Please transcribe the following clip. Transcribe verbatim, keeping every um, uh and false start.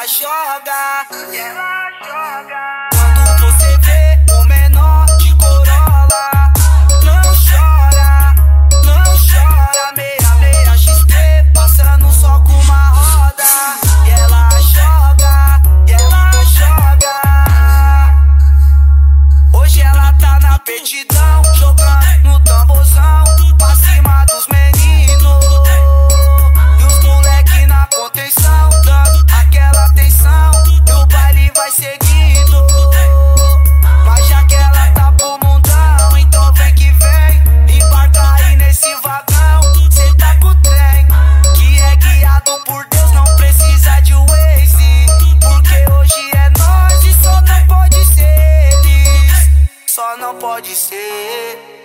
ela joga, e ela joga. Quando você vê o menor de Corolla, não chora, não chora. Meia, meia X T, passando só com uma roda, e ela joga, e ela joga. Hoje ela tá na petidão, jogando no tamborzão, pra cima dos meninos. E os moleque na contenção, dando aquela atenção, e o baile vai seguindo. Mas já que ela tá pro mundão, então vem que vem, embarca aí nesse vagão. Cê tá com o trem, que é guiado por Deus, não precisa de Waze, porque hoje é nós e só não pode ser eles, só não pode ser.